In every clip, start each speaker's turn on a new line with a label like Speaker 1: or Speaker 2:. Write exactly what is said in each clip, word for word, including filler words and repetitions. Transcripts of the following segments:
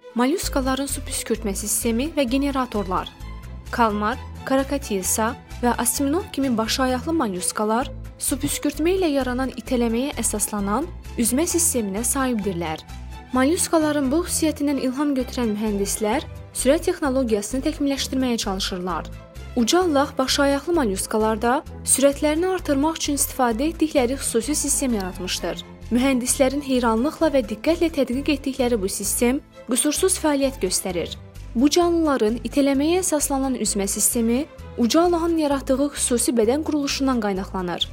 Speaker 1: Mollyuskaların su püskürtmə sistemi və generatorlar. Kalmar, karakatiysa və asminov kimi başayaqlı mollyuskalar su püskürtmə ilə yaranan itələməyə əsaslanan üzmə sisteminə sahibdirlər. Mollyuskaların bu xüsusiyyətindən ilham götürən mühəndislər sürət texnologiyasını təkmilləşdirməyə çalışırlar. Uca Allah başayaqlı mollyuskalarda sürətlərini artırmaq üçün istifadə etdikləri xüsusi sistem yaratmışdır. Mühəndislərin heyranlıqla və diqqətlə tədqiq etdikləri bu sistem qüsursuz fəaliyyət göstərir. Bu canlıların itələməyə əsaslanan üzmə sistemi Uca Allahın yaratdığı xüsusi bədən quruluşundan qaynaqlanır.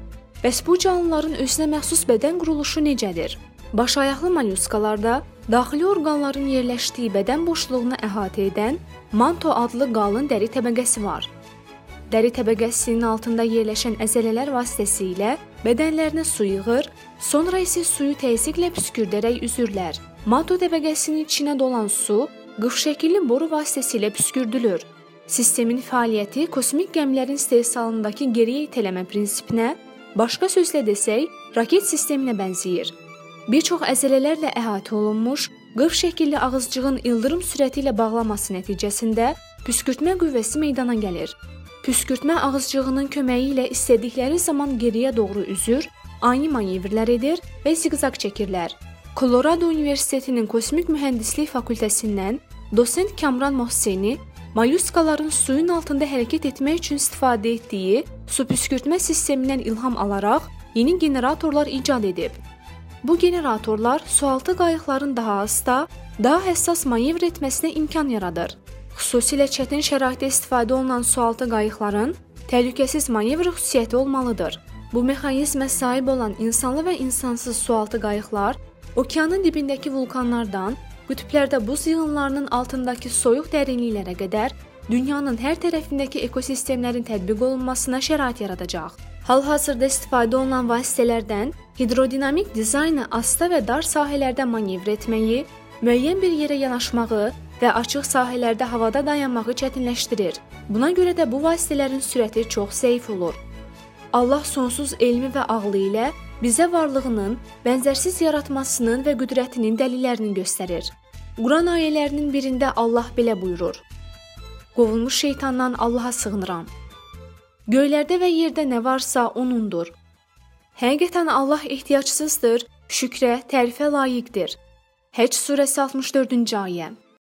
Speaker 1: Bəs bu canlıların özünə məxsus bədən quruluşu necədir? Başayaqlı mollyuskalarda daxili orqanların yerləşdiyi bədən boşluğunu əhatə edən manto adlı qalın dəri təbəqəsi var. Dəri təbəqəsinin altında yerləşən əzələlər vasitəsilə bədənlərinə su yığır, sonra isə suyu təzyiqlə püskürdərək üzürlər. Manto təbəqəsinin içinə dolan su qıf şəkilli boru vasitəsilə püskürdülür. Sistemin fəaliyyəti kosmik gəmilərin istehsalındakı geriyə itələmə prinsipinə, başqa sözlə desək, raket sisteminə bənzəyir. Bir çox əzələlərlə əhatə olunmuş, qıf şəkilli ağızcığın ildırım sürəti ilə bağlaması nəticəsində püskürtmə qüvvəsi meydana gəlir. Püskürtmə ağızcığının köməyi ilə istədikləri zaman geriyə doğru üzür, ani manevrlər edir və ziqzaq çəkirlər. Kolorado Universitetinin Kosmik Mühəndislik Fakültəsindən dosent Kamran Mohseni mollyuskaların suyun altında hərəkət etmək üçün istifadə etdiyi su püskürtmə sistemindən ilham alaraq yeni generatorlar icad edib. Bu generatorlar sualtı qayıqların daha asta, daha həssas manevr etməsinə imkan yaradır. Xüsusilə çətin şəraitdə istifadə olunan sualtı qayıqların təhlükəsiz manevr xüsusiyyəti olmalıdır. Bu mexanizmə sahib olan insanlı və insansız sualtı qayıqlar okeanın dibindəki vulkanlardan, qütblərdə buz yığınlarının altındakı soyuq dərinliklərə qədər dünyanın hər tərəfindəki ekosistemlərin tətbiq olunmasına şərait yaradacaq. Hal-hazırda istifadə olunan vasitələrdən hidrodinamik dizaynı asta və dar sahələrdə manevr etməyi, müəyyən bir yerə yanaşmağı və açıq sahələrdə havada dayanmağı çətinləşdirir. Buna görə də bu vasitələrin sürəti çox zəif olur. Allah sonsuz elmi və ağlı ilə bizə varlığının, bənzərsiz yaratmasının və qüdrətinin dəlillərini göstərir. Quran ayələrinin birində Allah belə buyurur: Qovulmuş şeytandan Allaha sığınıram. Göylərdə və yerdə nə varsa O'nundur. Həqiqətən Allah ehtiyacsızdır, şükrə, tərifə layiqdir. Həcc surəsi altmış dördüncü ayə.